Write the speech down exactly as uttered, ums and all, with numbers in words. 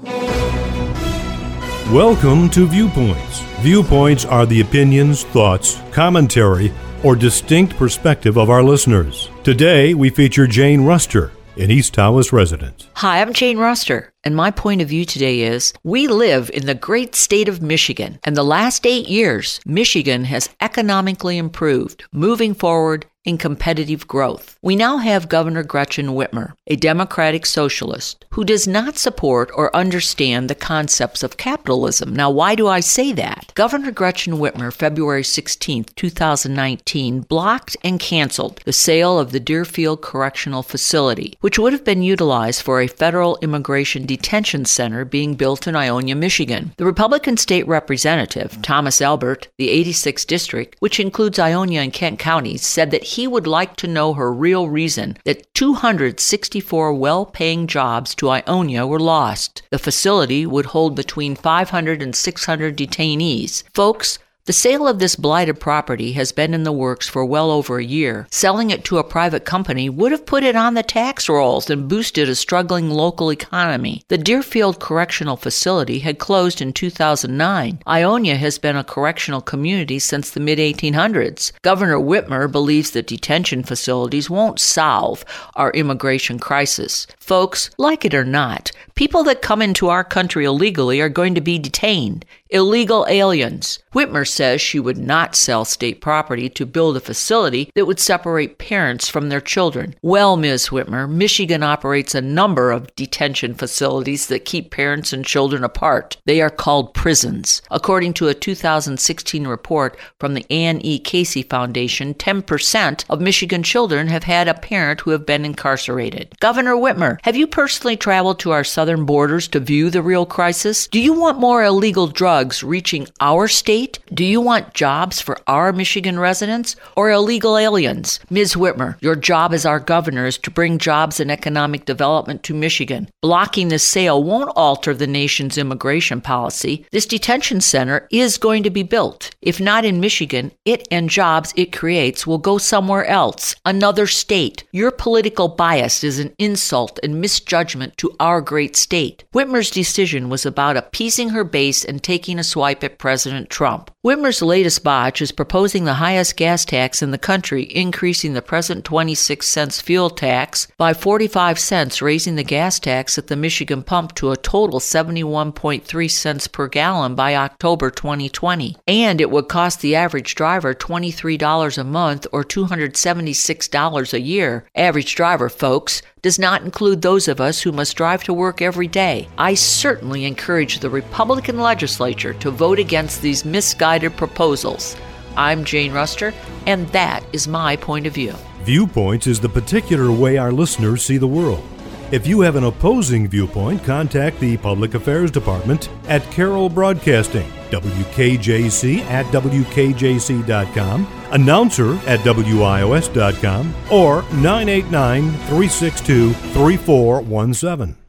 Welcome to Viewpoints. Viewpoints are the opinions, thoughts, commentary, or distinct perspective of our listeners. Today, we feature Jane Ruster, an East Tawas resident. Hi, I'm Jane Ruster, and my point of view today is we live in the great state of Michigan, and the last eight years, Michigan has economically improved, moving forward in competitive growth. We now have Governor Gretchen Whitmer, a Democratic socialist, who does not support or understand the concepts of capitalism. Now, why do I say that? Governor Gretchen Whitmer, February sixteenth, twenty nineteen, blocked and canceled the sale of the Deerfield Correctional Facility, which would have been utilized for a federal immigration detention center being built in Ionia, Michigan. The Republican state representative, Thomas Albert, the eighty-sixth district, which includes Ionia and Kent counties, said that he would like to know her real reason that two hundred sixty-four well-paying jobs to Ionia were lost. The facility would hold between five hundred and six hundred detainees. Folks, the sale of this blighted property has been in the works for well over a year. Selling it to a private company would have put it on the tax rolls and boosted a struggling local economy. The Deerfield Correctional Facility had closed in two thousand nine. Ionia has been a correctional community since the mid eighteen hundreds. Governor Whitmer believes that detention facilities won't solve our immigration crisis. Folks, like it or not, people that come into our country illegally are going to be detained. Illegal aliens. Whitmer says she would not sell state property to build a facility that would separate parents from their children. Well, Miz Whitmer, Michigan operates a number of detention facilities that keep parents and children apart. They are called prisons. According to a two thousand sixteen report from the Ann E. Casey Foundation, ten percent of Michigan children have had a parent who have been incarcerated. Governor Whitmer, have you personally traveled to our southern borders to view the real crisis? Do you want more illegal drugs reaching our state? Do you want jobs for our Michigan residents or illegal aliens? Miz Whitmer, your job as our governor is to bring jobs and economic development to Michigan. Blocking the sale won't alter the nation's immigration policy. This detention center is going to be built. If not in Michigan, it and jobs it creates will go somewhere else, another state. Your political bias is an insult and misjudgment to our great state. Whitmer's decision was about appeasing her base and taking a swipe at President Trump. Whitmer's latest botch is proposing the highest gas tax in the country, increasing the present twenty-six cents fuel tax by forty-five cents, raising the gas tax at the Michigan pump to a total seventy-one point three cents per gallon by October twenty twenty. And it would cost the average driver twenty-three dollars a month or two hundred seventy-six dollars a year. Average driver, folks, does not include those of us who must drive to work every day. I certainly encourage the Republican legislature to vote against these misguided proposals. I'm Jane Ruster, and that is my point of view. Viewpoints is the particular way our listeners see the world. If you have an opposing viewpoint, contact the Public Affairs Department at Carroll Broadcasting, W K J C at W K J C dot com, announcer at W I O S dot com, or nine eight nine, three six two, three four one seven.